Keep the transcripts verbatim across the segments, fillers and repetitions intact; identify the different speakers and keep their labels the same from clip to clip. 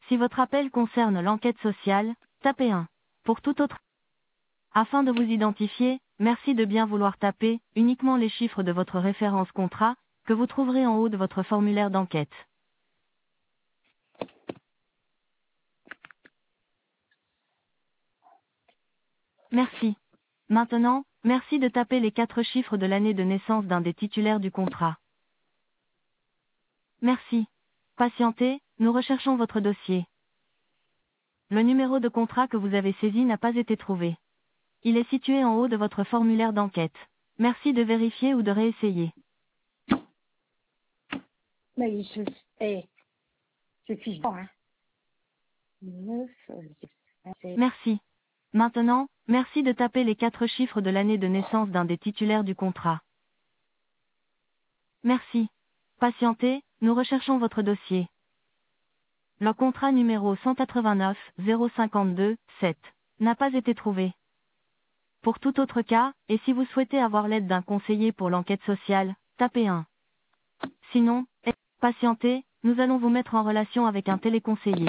Speaker 1: Si votre appel concerne l'enquête sociale, tapez un. Pour tout autre. Afin de vous identifier, merci de bien vouloir taper uniquement les chiffres de votre référence contrat, que vous trouverez en haut de votre formulaire d'enquête. Merci. Maintenant, merci de taper les quatre chiffres de l'année de naissance d'un des titulaires du contrat. Merci. Patientez, nous recherchons votre dossier. Le numéro de contrat que vous avez saisi n'a pas été trouvé. Il est situé en haut de votre formulaire d'enquête. Merci de vérifier ou de réessayer.
Speaker 2: Mais je, eh, je suis bon, hein. Neuf, c'est,
Speaker 1: Merci. Maintenant, merci de taper les quatre chiffres de l'année de naissance d'un des titulaires du contrat. Merci. Patientez, nous recherchons votre dossier. Le contrat numéro cent quatre-vingt-neuf zéro cinquante-deux sept n'a pas été trouvé. Pour tout autre cas, et si vous souhaitez avoir l'aide d'un conseiller pour l'enquête sociale, tapez un. Sinon, patientez, nous allons vous mettre en relation avec un téléconseiller.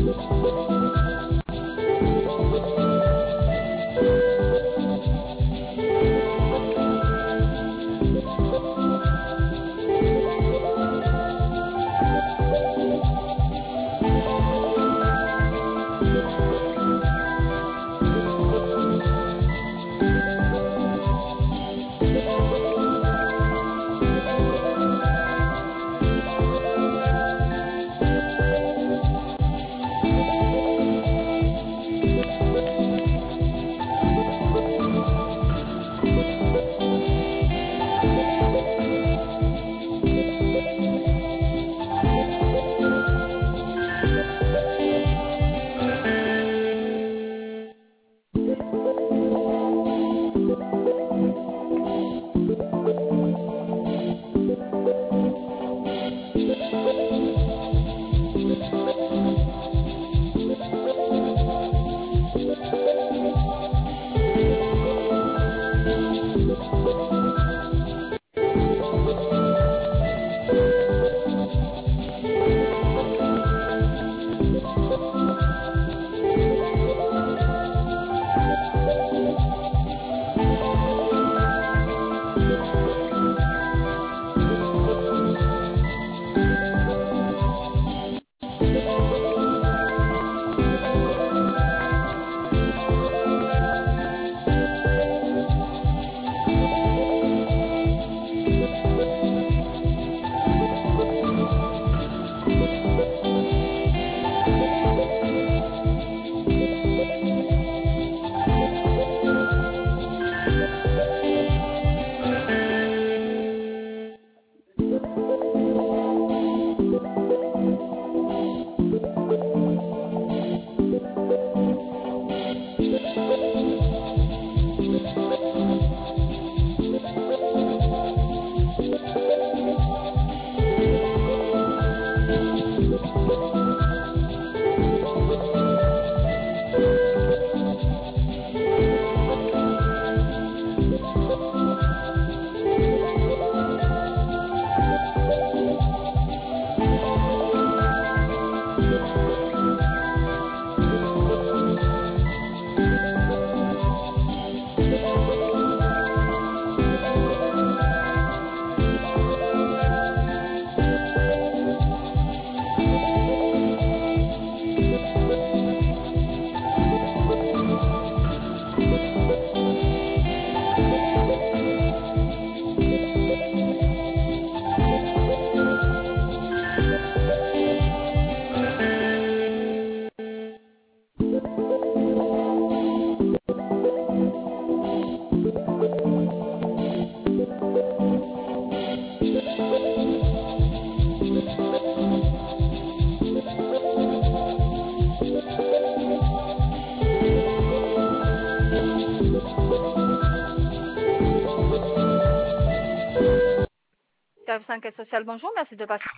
Speaker 3: Service enquête sociale, bonjour, merci de passer.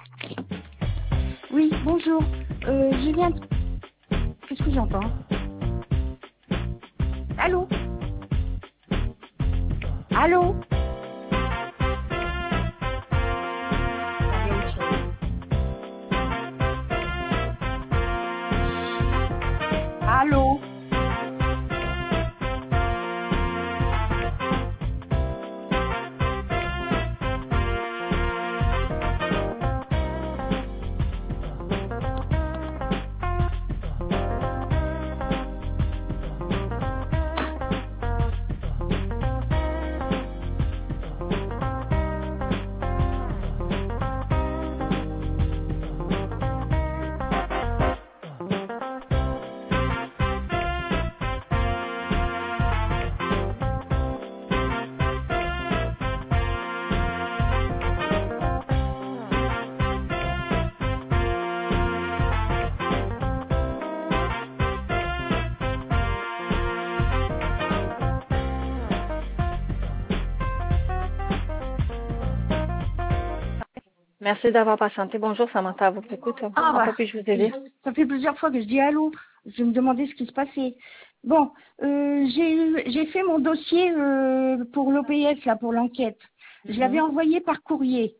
Speaker 2: Oui, bonjour. Euh, je viens... Qu'est-ce que j'entends? Allô? Allô? Allô?
Speaker 3: Merci d'avoir patienté. Bonjour, Samantha, vous écoute.
Speaker 2: Ah,
Speaker 3: En
Speaker 2: bah,
Speaker 3: quoi puis-je vous aider?
Speaker 2: ça fait plusieurs fois que je dis allô. Je me demandais ce qui se passait. Bon, euh, j'ai eu- j'ai fait mon dossier euh, pour l'O P S, là, pour l'enquête. Je
Speaker 3: Mhm.
Speaker 2: l'avais envoyé par courrier.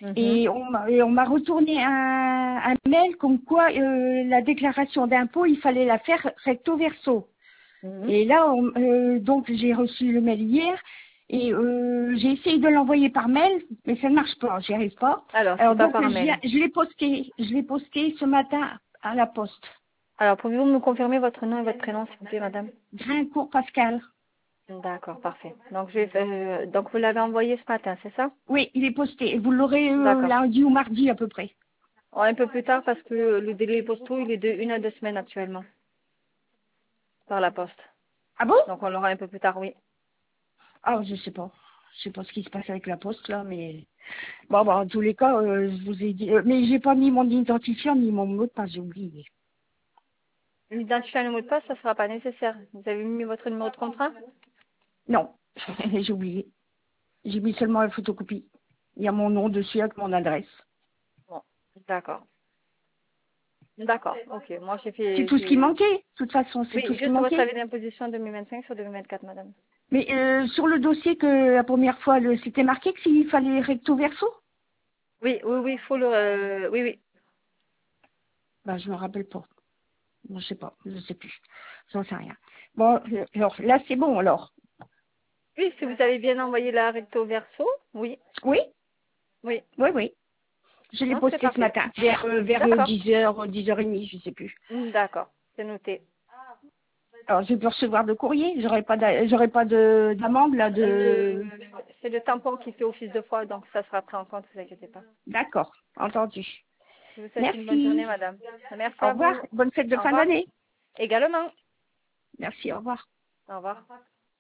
Speaker 3: Mhm.
Speaker 2: Et on m'a et on m'a retourné un, un mail comme quoi euh, la déclaration d'impôt, il fallait la faire recto verso.
Speaker 3: Mhm.
Speaker 2: Et là, on- euh, donc j'ai reçu le mail hier et euh, j'ai essayé de l'envoyer par mail, mais ça ne marche pas, j'y arrive pas.
Speaker 3: Alors,
Speaker 2: Alors
Speaker 3: c'est pas
Speaker 2: donc
Speaker 3: par
Speaker 2: je, viens-
Speaker 3: mail.
Speaker 2: je l'ai posté, je l'ai posté ce matin à la poste.
Speaker 3: Alors, pouvez-vous me confirmer votre nom et votre prénom, s'il vous plaît, madame?
Speaker 2: Grincourt Pascal.
Speaker 3: D'accord, parfait. Donc, je vais, euh, donc vous l'avez envoyé ce matin, c'est ça?
Speaker 2: Oui, il est posté. Et vous l'aurez euh,
Speaker 3: D'accord.
Speaker 2: lundi ou mardi à peu près.
Speaker 3: Oh, un peu plus tard parce que le délai postaux, il est de une à deux semaines actuellement par la poste.
Speaker 2: Ah bon?
Speaker 3: Donc, on l'aura un peu plus tard, oui.
Speaker 2: Ah, je sais pas. Je sais pas ce qui se passe avec la poste là, mais bon, bon en tous les cas, euh, je vous ai dit. euh, mais j'ai pas mis mon identifiant ni mon mot de passe, j'ai oublié.
Speaker 3: L'identifiant et le mot de passe, ça ne sera pas nécessaire. Vous avez mis votre numéro de contrat?
Speaker 2: Non, j'ai oublié. J'ai mis seulement la photocopie. Il y a mon nom dessus avec mon adresse.
Speaker 3: Bon, d'accord. D'accord, ok. Moi, j'ai
Speaker 2: C'est
Speaker 3: fait...
Speaker 2: tout ce qui
Speaker 3: j'ai-
Speaker 2: manquait. De toute façon, c'est tout
Speaker 3: Oui,
Speaker 2: ce qui
Speaker 3: juste votre
Speaker 2: manquait.
Speaker 3: avis d'imposition deux mille vingt-cinq sur deux mille vingt-quatre, madame.
Speaker 2: Mais euh, sur le dossier que la première fois, le, c'était marqué que s'il fallait recto verso.
Speaker 3: Oui, oui, oui, il faut le... euh, oui, oui.
Speaker 2: Ben, je me rappelle pas. Je sais pas, je sais plus. J'en sais rien. Bon, euh, alors là, c'est bon alors.
Speaker 3: Oui, si vous avez bien envoyé la recto verso, oui,
Speaker 2: Oui,
Speaker 3: oui.
Speaker 2: oui, oui. Je l'ai
Speaker 3: Non, c'est
Speaker 2: posté ce
Speaker 3: parfait.
Speaker 2: matin, vers, euh, vers
Speaker 3: D'accord.
Speaker 2: dix heures, dix heures trente, je sais plus.
Speaker 3: D'accord, c'est noté.
Speaker 2: Alors, je peux recevoir de courrier, j'aurai pas d'a- j'aurai pas de d'amende là
Speaker 3: Euh,
Speaker 2: de.
Speaker 3: c'est le tampon qui fait office de foi, donc ça sera pris en compte, ne vous inquiétez pas.
Speaker 2: D'accord, entendu.
Speaker 3: Je vous souhaite une bonne journée,
Speaker 2: Merci.
Speaker 3: madame. Merci
Speaker 2: Au
Speaker 3: à
Speaker 2: revoir.
Speaker 3: vous.
Speaker 2: Bonne fête de
Speaker 3: Au
Speaker 2: fin
Speaker 3: revoir.
Speaker 2: d'année.
Speaker 3: Également.
Speaker 2: Merci, au revoir.
Speaker 3: Au revoir.